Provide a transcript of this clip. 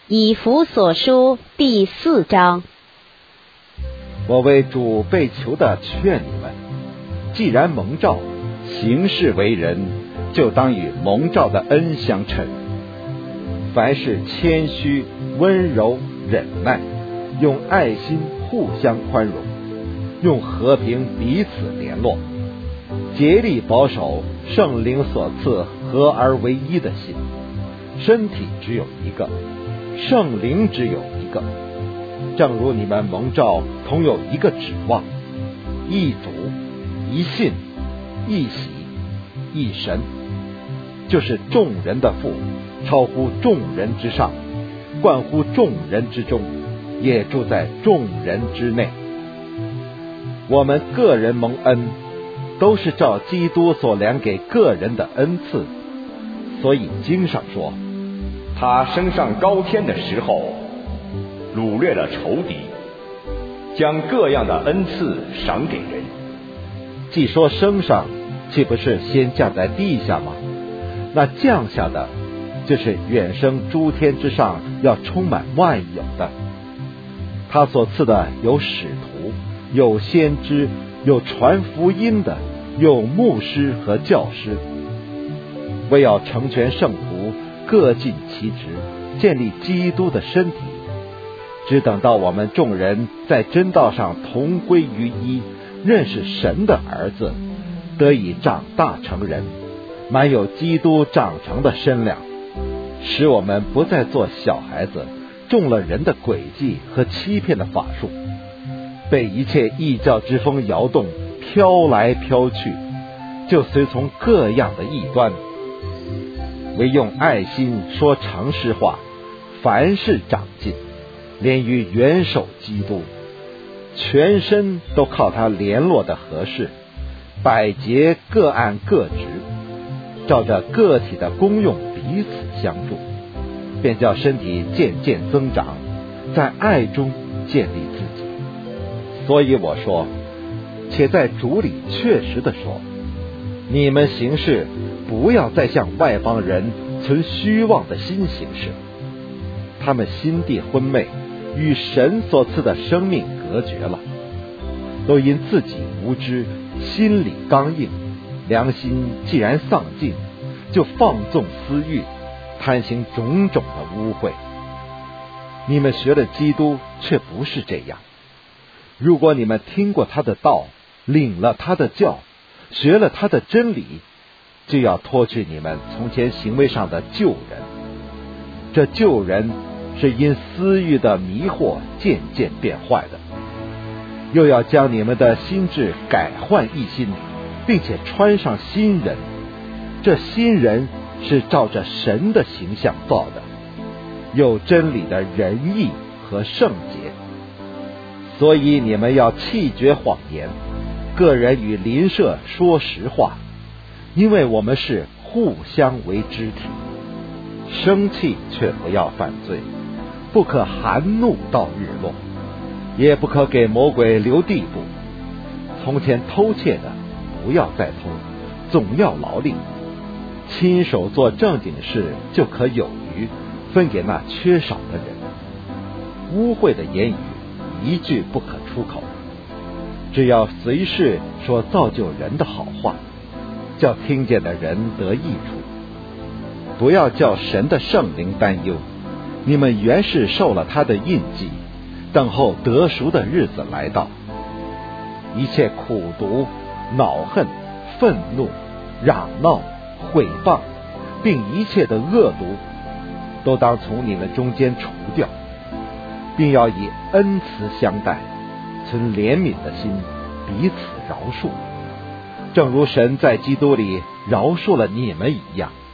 以弗所书第4章。 我为主被囚的劝你们，既然蒙召，行事为人，就当与蒙召的恩相称。凡事谦虚、温柔、忍耐，用爱心互相宽容，用和平彼此联络，竭力保守圣灵所赐合而为一的心。身体只有一个，圣灵只有一个，正如你们蒙召同有一个指望，一主、一信、一喜、一神，就是众人的父，超乎众人之上，冠乎众人之中，也住在众人之内。我们个人蒙恩，都是照基督所量给个人的恩赐，所以经上说， 他升上高天的时候，掳掠了仇敌，将各样的恩赐赏给人。 既说升上，岂不是先降在地下吗？那降下的，就是远升诸天之上，要充满万有的。他所赐的有使徒，有先知，有传福音的，有牧师和教师，为要成全圣徒，各尽其职，建立基督的身体，只等到我们众人在真道上同归于一，认识神的儿子，得以长大成人，满有基督长成的身量，使我们不再做小孩子，中了人的诡计和欺骗的法术，被一切异教之风摇动，飘来飘去，就随从各样的异端。唯用爱心说诚实话，凡事长进，连于元首基督，全身都靠他联络的合适，百节各按各职，照着个体的功用彼此相助，便叫身体渐渐增长，在爱中建立自己。所以我说，且在主里确实地说，你们行事不要再像外邦人存虚妄的心行事，他们心地昏昧，与神所赐的生命隔绝了，都因自己无知，心里刚硬，良心既然丧尽，就放纵私欲，贪行种种的污秽。你们学了基督，却不是这样。如果你们听过他的道，领了他的教，学了他的真理，就要脱去你们从前行为上的旧人。这旧人是因私欲的迷惑渐渐变坏的，又要将你们的心志改换一新，并且穿上新人。这新人是照着神的形象造的，有真理的仁义和圣洁。所以你们要弃绝谎言，个人与邻舍说实话，因为我们是互相为肢体。生气却不要犯罪，不可含怒到日落，也不可给魔鬼留地步。从前偷窃的，不要再偷，总要劳力，亲手做正经事，就可有余，分给那缺少的人。污秽的言语一句不可出口，只要随时说造就人的好话，叫听见的人得益处。不要叫神的圣灵担忧，你们原是受了他的印记，等候得赎的日子来到。一切苦毒、恼恨、愤怒、嚷闹、毁谤，并一切的恶毒，都当从你们中间除掉，并要以恩慈相待，存怜悯的心，彼此饶恕，正如神在基督里饶恕了你们一样。